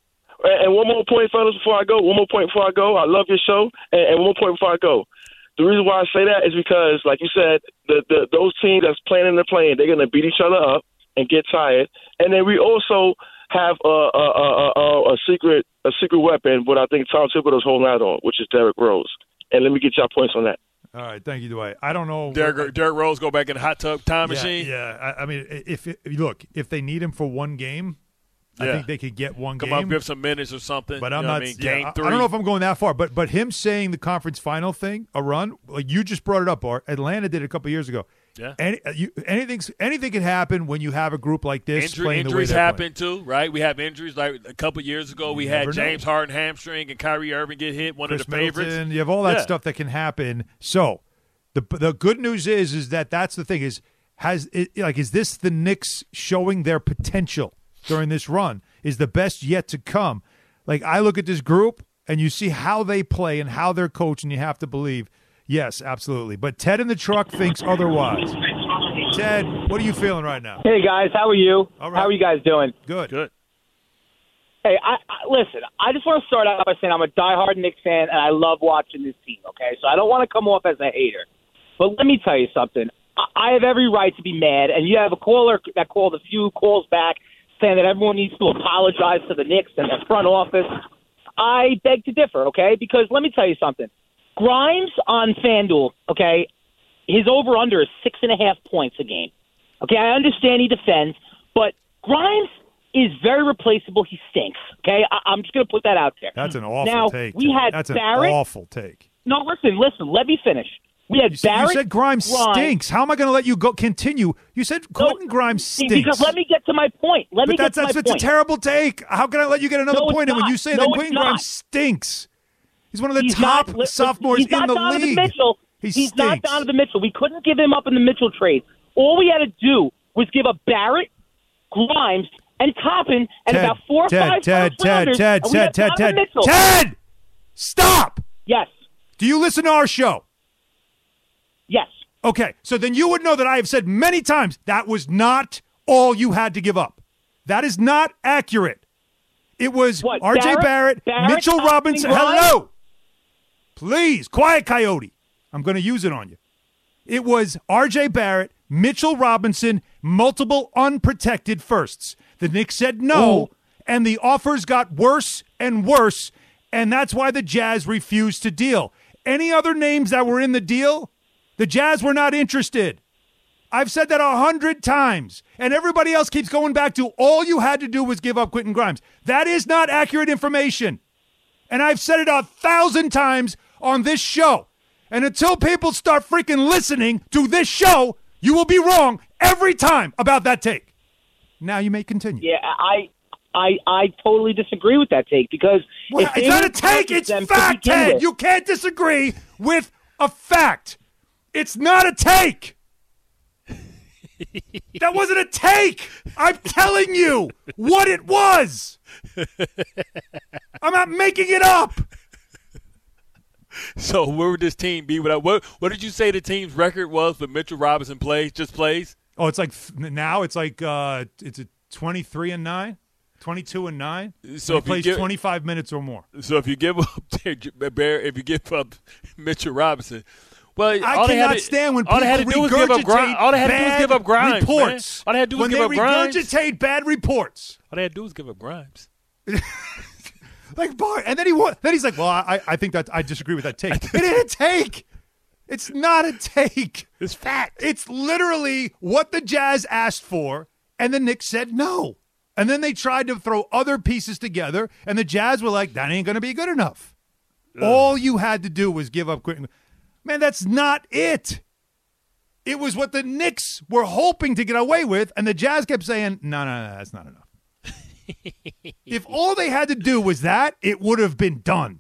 And one more point, fellas, before I go. One more point before I go. I love your show. And, and one more point before I go. The reason why I say that is because, like you said, the, the those teams that's playing in the plane, they're going to beat each other up and get tired. And then we also have a a, a, a, a secret a secret weapon, what I think Tom Thibodeau's holding out on, which is Derrick Rose. And let me get y'all points on that. All right, thank you, Dwight. I don't know. Derrick, Derrick Rose go back in the hot tub time yeah, machine. Yeah, I, I mean, if it, look, if they need him for one game, I Yeah. think they could get one Come game. up, give some minutes or something. But you I'm know not. what I mean? yeah, Game I- three. I don't know if I'm going that far. But but him saying the conference final thing, a run, like you just brought it up, Art. Atlanta did it a couple years ago. Yeah. Any, you, anything anything can happen when you have a group like this Injury, playing the way injuries they're happen playing. too, right? We have injuries like a couple years ago. We never had know. James Harden hamstring and Kyrie Irving get hit. One Chris of the favorites. Middleton, you have all that Yeah. stuff that can happen. So the the good news is is that that's the thing is has it, like is this the Knicks showing their potential during this run? Is the best yet to come? Like I look at this group and you see how they play and how they're coached, and you have to believe, yes, absolutely. But Ted in the truck thinks otherwise. Ted, what are you feeling right now? Hey guys, how are you? All right. How are you guys doing? Good. Good. Hey, I, I listen. I just want to start out by saying I'm a diehard Knicks fan and I love watching this team. Okay, so I don't want to come off as a hater, but let me tell you something. I, I have every right to be mad, and you have a caller that called a few calls back saying that everyone needs to apologize to the Knicks and the front office. I beg to differ. Okay, because let me tell you something. Grimes on FanDuel. Okay, his over under is six and a half points a game. Okay, I understand he defends, but Grimes is very replaceable. He stinks. Okay, I- I'm just going to put that out there. That's an awful now, take. We Ted. had That's Barrett. an awful take. No, listen, listen. Let me finish. We had You said, Barrett. you said Grimes Grimes. stinks. How am I going to let you go continue? You said Quentin Grimes stinks. Because let me get to my point. Let but me that's get to that's my it's point. a terrible take. How can I let you get another No, it's point in when not. you say No, that it's Quentin not. Grimes stinks? He's one of the He's top not, li- sophomores he's in not the Donovan league. Mitchell. He he's not stinks. Donovan Mitchell. We couldn't give him up in the Mitchell trade. All we had to do was give up Barrett, Grimes, and Toppin, and Ted, about four or Ted, five Ted, first Ted, rounders, Ted, and we Ted, had Ted, Donovan Ted, Mitchell. Ted, stop. Yes. Do you listen to our show? Yes. Okay, so then you would know that I have said many times that was not all you had to give up. That is not accurate. It was What, R J Barrett? Barrett, Barrett, Mitchell Toppin, Robinson. Grimes? Hello. Please, quiet, Coyote. I'm going to use it on you. It was R J Barrett, Mitchell Robinson, multiple unprotected firsts. The Knicks said no, Ooh. and the offers got worse and worse, and that's why the Jazz refused to deal. Any other names that were in the deal, the Jazz were not interested. I've said that a hundred times, and everybody else keeps going back to all you had to do was give up Quentin Grimes. That is not accurate information. And I've said it a thousand times on this show. And until people start freaking listening to this show, you will be wrong every time about that take. Now you may continue. Yeah, I, I, I totally disagree with that take because well, if it's not a take. It's fact, Ted. You can't disagree with a fact. It's not a take. That wasn't a take. I'm telling you what it was. I'm not making it up. So where would this team be without what? What did you say the team's record was for Mitchell Robinson plays? Just plays? Oh, it's like now it's like uh, it's a twenty-three and nine, twenty-two and nine. So if he plays give, twenty-five minutes or more. So if you give up Bear, if you give up Mitchell Robinson, well, I all cannot they had to, stand when all people they had to do was give up Grimes. All they had to do was give up Grimes. Reports. Man. All they had to do was when give up Grimes. When they regurgitate bad reports. All they had to do was give up Grimes. Like Bart, and then he then he's like, "Well, I I think that I disagree with that take. It ain't a take. It's not a take. It's fact. It's literally what the Jazz asked for, and the Knicks said no. And then they tried to throw other pieces together, and the Jazz were like, that ain't going to be good enough. Ugh. All you had to do was give up Quentin. Man, that's not it. It was what the Knicks were hoping to get away with, and the Jazz kept saying, no, no, no, that's not enough. If all they had to do was that, it would have been done.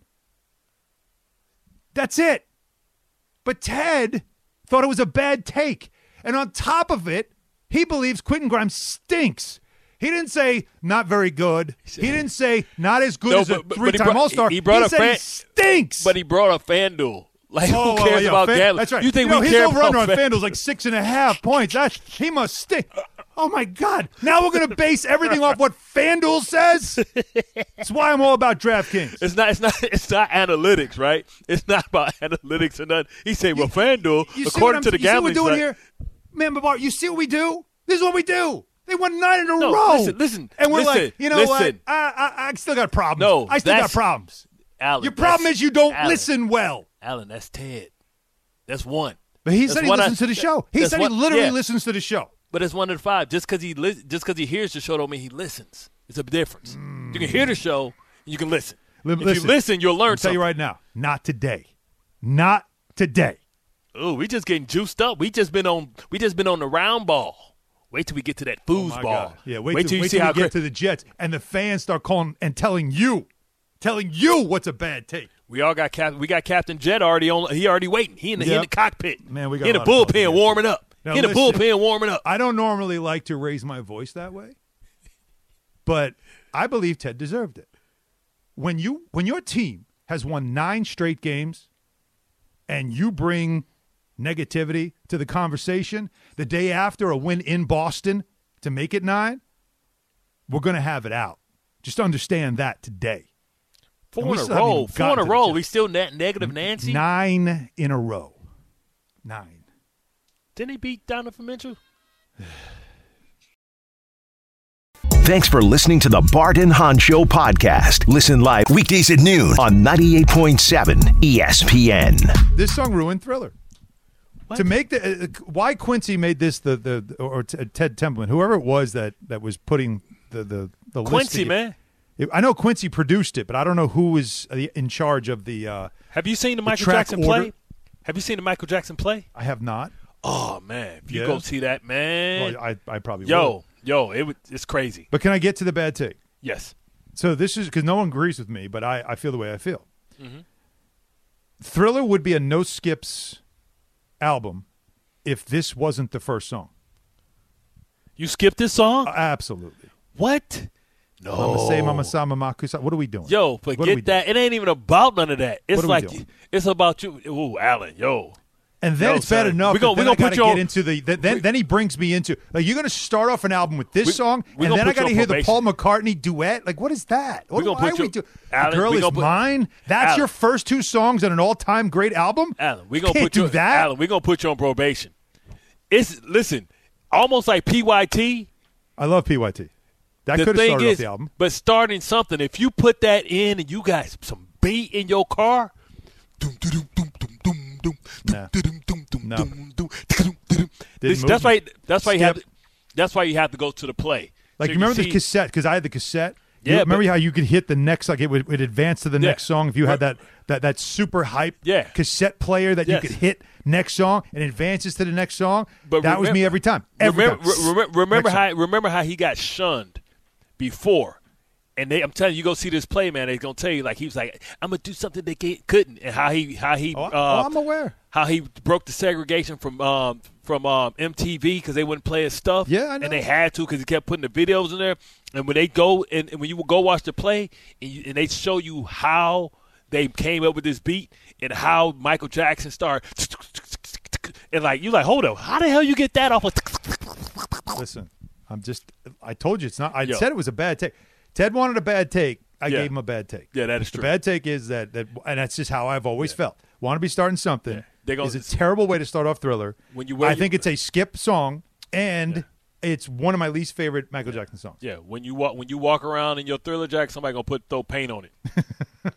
That's it. But Ted thought it was a bad take. And on top of it, he believes Quentin Grimes stinks. He didn't say not very good. He didn't say not as good no, as a but, but, three-time but he All-Star. He, he brought he a said fan, he stinks. But he brought a FanDuel. Like, oh, who cares well, yeah, about fan, gambling? That's right. You think you know, we his care over-under on about FanDuel is like six and a half points. That, he must stink. Oh, my God. Now we're going to base everything off what FanDuel says? That's why I'm all about DraftKings. It's not, it's not, it's not analytics, right? It's not about analytics or nothing. He said, well, FanDuel, you according to the you gambling see what we're doing site, here? Man, Babar, you see what we do? This is what we do. They won nine in a no, row. Listen, listen. And we're listen, like, you know listen. what? I, I, I still got problems. No, I still got that's- problems. Alan, Your problem that's- is you don't Alan, listen well. Alan, that's Ted. That's one. But he That's said he one listens I- to the show. He that's said one- he literally yeah. listens to the show. But it's one of the five. Just because he li- just because he hears the show don't mean he listens. It's a difference. Mm. You can hear the show, you can listen. Li- if listen, you listen, you'll learn I'll tell something. you right now, not today. Not today. Ooh, we just getting juiced up. We just been on. We just been on the round ball. Wait till we get to that Oh, my foosball. God. Yeah, wait, wait till, till you wait see till how we get great. to the Jets and the fans start calling and telling you, telling you what's a bad take. We all got Cap- we got Captain Jet already on. He already waiting. He in the, he in Yep. the cockpit. Man, we got he in a the lot of bullpen fun. warming up. Now, he in the listen, bullpen warming up. I don't normally like to raise my voice that way, but I believe Ted deserved it. When you when your team has won nine straight games and you bring negativity to the conversation the day after a win in Boston to make it nine, we're going to have it out. Just understand that today. And Four we in a still haven't row. even Four gotten in a to the row. Jets. We still net negative Nancy. Nine in a row. Nine. Didn't he beat Donovan Mitchell? Thanks for listening to the Bart and Hahn Show podcast. Listen live weekdays at noon on ninety-eight point seven E S P N. This song ruined Thriller. To make the uh, why Quincy made this the the or t- Ted Templeman, whoever it was that that was putting the the the list Quincy, together. man. It- I know Quincy produced it, but I don't know who was uh, in charge of the. Uh, Have you seen the the Michael track Jackson order. play? Have you seen the Michael Jackson play? I have not. Oh man, if you Yeah. go see that, man. Well, I I probably yo will. yo, it was it's crazy. But can I get to the bad take? Yes. So this is because no one agrees with me, but I I feel the way I feel. Mm-hmm. Thriller would be a no skips album if this wasn't the first song. You skipped this song? Uh, absolutely. What? No. Mama say, Mama sa, Mama kusa. What are we doing? Yo, What are we forget that. It ain't even about none of that. It's What are we like doing? it's about you. Ooh, Alan, yo. And then Yo, it's bad son, enough. We gonna, that we then gonna I put gotta you get on, into the. Then, then, then he brings me into like you're gonna start off an album with this We- song, we and gonna then I put you gotta on hear the probation. Paul McCartney duet. Like, what is that? What We gonna why put are we you- do? Alan, The Girl we Is gonna put- Mine. That's Alan. your first two songs on an all-time great album. Alan, we You gonna can't put do you that. Alan, we gonna put you on probation. It's listen, almost like P Y T. I love P Y T. That The could have thing started is, off the album. but starting something. If you put that in and you got some beat in your car, doom, doom, doom, doom, doom, doom, doom, Nah. doom, doom, doom, doom, No. doom, doom, doom, doom, doom. This- move That's me. why. That's why you have. Skip. That's why you have to go to the play. Like So you remember see- the cassette? Because I had the cassette. Yeah, Yeah, remember but- how you could hit the next, like it would, would advance to the Yeah. next song if you had that that that super hype Yeah. cassette player that Yes. you could hit next song and advances to the next song. But that was remember- me every time. Every remember, time. re- remember, remember Next how song. remember how he got shunned before, and they, I'm telling you, you go see this play, man. They're gonna tell you like he was like, I'm gonna do something they can't, couldn't, and how he how he Oh, uh, oh, I'm aware. how he broke the segregation from um from um, M T V because they wouldn't play his stuff. Yeah, I know. And they had to because he kept putting the videos in there. And when they go and, and when you would go watch the play and, you, and they show you how they came up with this beat and how Michael Jackson started, and like you like, hold up, how the hell you get that off of? Listen, I'm just. I told you it's not. I Yo. said it was a bad take. Ted wanted a bad take. I Yeah. gave him a bad take. Yeah, that is The true. bad take is that that, and that's just how I've always felt. Want to be starting something They gonna- is a terrible way to start off Thriller. When you wear I your- think it's a skip song, and it's one of my least favorite Michael Jackson songs. Yeah, when you walk when you walk around in your Thriller jacket, somebody gonna put throw paint on it.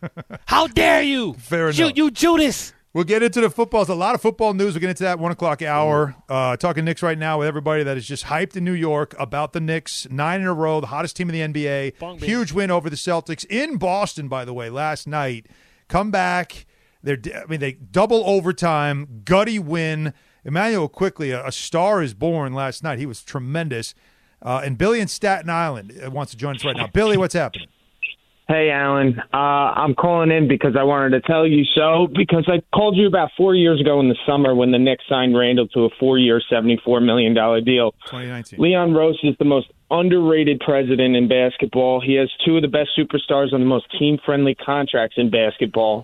How dare you? Fair Shoot, enough. you Judas. We'll get into the footballs. A lot of football news. We'll get into that one o'clock hour. Uh, talking Knicks right now with everybody that is just hyped in New York about the Knicks. Nine in a row, the hottest team in the N B A. Bong bing. Huge win over the Celtics in Boston, by the way, last night. Come back. They're, I mean, they double overtime, gutty win. Emmanuel Quickly, a, a star is born last night. He was tremendous. Uh, and Billy in Staten Island uh, wants to join us right now. Billy, what's happening? Hey, Alan. Uh, I'm calling in because I wanted to tell you so, because I called you about four years ago in the summer when the Knicks signed Randall to a four-year, seventy-four million dollars deal. twenty nineteen. Leon Rose is the most underrated president in basketball. He has two of the best superstars on the most team-friendly contracts in basketball.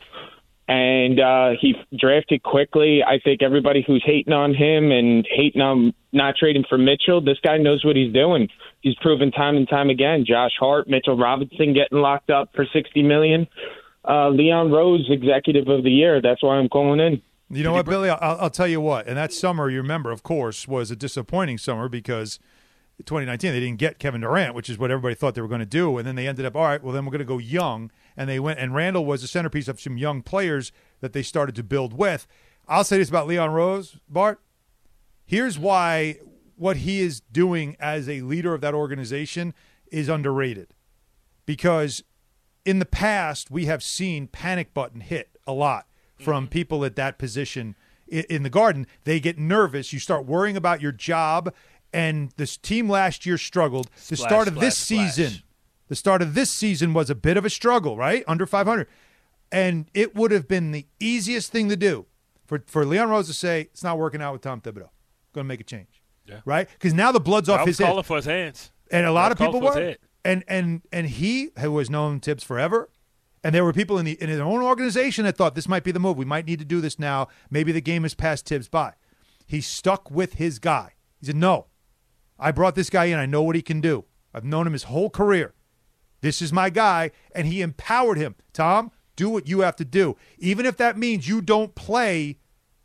And uh, he drafted quickly. I think everybody who's hating on him and hating on not trading for Mitchell, this guy knows what he's doing. He's proven time and time again. Josh Hart, Mitchell Robinson getting locked up for sixty million dollars. Uh, Leon Rose, executive of the year. That's why I'm calling in. You know what, Billy? I'll, I'll tell you what. And that summer, you remember, of course, was a disappointing summer because twenty nineteen they didn't get Kevin Durant, which is what everybody thought they were going to do. And then they ended up, all right, well, then we're going to go young. And they went, and Randall was the centerpiece of some young players that they started to build with. I'll say this about Leon Rose, Bart. Here's why what he is doing as a leader of that organization is underrated. Because in the past, we have seen panic button hit a lot from people at that position i- in the Garden. They get nervous. You start worrying about your job. And this team last year struggled. The Splash, start of this splash, season, splash. the start of this season was a bit of a struggle, right? Under five hundred. And it would have been the easiest thing to do for, for Leon Rose to say, it's not working out with Tom Thibodeau. Going to make a change. Yeah. Right? Because now the blood's I off was his calling head. for his hands. And a lot I of was people calling for were. his head. And and and he, who has known Tibbs forever, and there were people in the in his own organization that thought this might be the move. We might need to do this now. Maybe the game has passed Tibbs by. He stuck with his guy. He said, no, I brought this guy in. I know what he can do. I've known him his whole career. This is my guy. And he empowered him. Tom, do what you have to do. Even if that means you don't play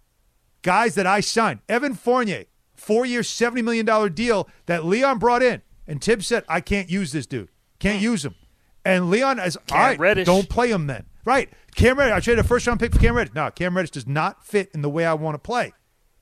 guys that I signed. Evan Fournier, four-year, seventy million dollars deal that Leon brought in. And Tibbs said, I can't use this dude. Can't use him. And Leon is, all right, Reddish. don't play him then. Right. Cam Reddish, I traded a first-round pick for Cam Reddish. No, Cam Reddish does not fit in the way I want to play.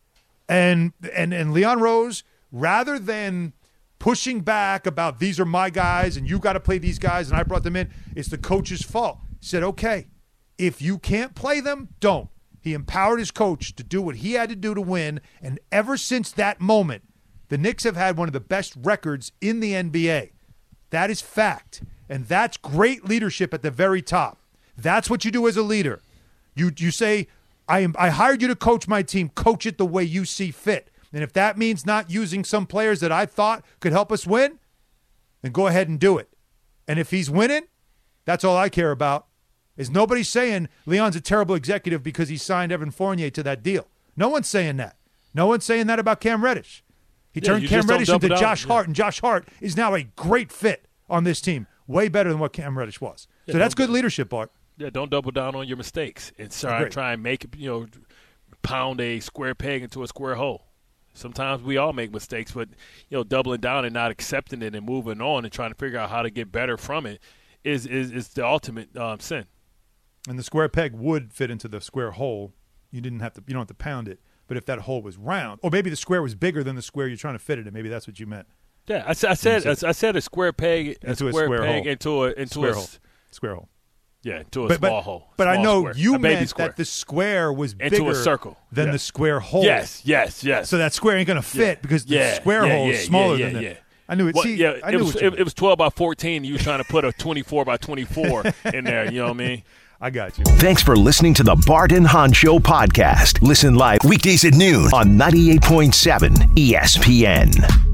And and and Leon Rose, rather than pushing back about these are my guys and you got to play these guys and I brought them in, it's the coach's fault. He said, okay, if you can't play them, don't. He empowered his coach to do what he had to do to win. And ever since that moment, the Knicks have had one of the best records in the N B A. That is fact. And that's great leadership at the very top. That's what you do as a leader. You you say, I am I hired you to coach my team. Coach it the way you see fit. And if that means not using some players that I thought could help us win, then go ahead and do it. And if he's winning, that's all I care about. Is nobody saying Leon's a terrible executive because he signed Evan Fournier to that deal. No one's saying that. No one's saying that about Cam Reddish. He Yeah, turned you Cam just don't Reddish dump into it out. Josh Yeah. Hart, and Josh Hart is now a great fit on this team. Way better than what Cam Reddish was. Yeah, So that's don't- good leadership, Bart. Yeah, don't double down on your mistakes and try, Agreed. try and make it, you know, pound a square peg into a square hole. Sometimes we all make mistakes, but, you know, doubling down and not accepting it and moving on and trying to figure out how to get better from it is is, is the ultimate um, sin. And the square peg would fit into the square hole. You didn't have to. You don't have to pound it. But if that hole was round, or maybe the square was bigger than the square you're trying to fit it in, maybe that's what you meant. Yeah, I, said I said I said a square peg, a into square, a square peg hole. into a into square a hole. Square hole. Yeah, into a but, small but, hole. But small I know square. you a baby meant square. that the square was into bigger a circle than yeah. the square hole. Yes, yes, yes. So that square ain't gonna fit yeah. because the yeah, square yeah, hole yeah, is smaller yeah, than yeah, that. yeah. I knew it. Well, See, yeah, I it knew was what you it, it was twelve by fourteen. You were trying to put a twenty-four by twenty-four in there. You know what I mean? I got you. Thanks for listening to the Bart and Hahn Show podcast. Listen live weekdays at noon on ninety-eight point seven E S P N.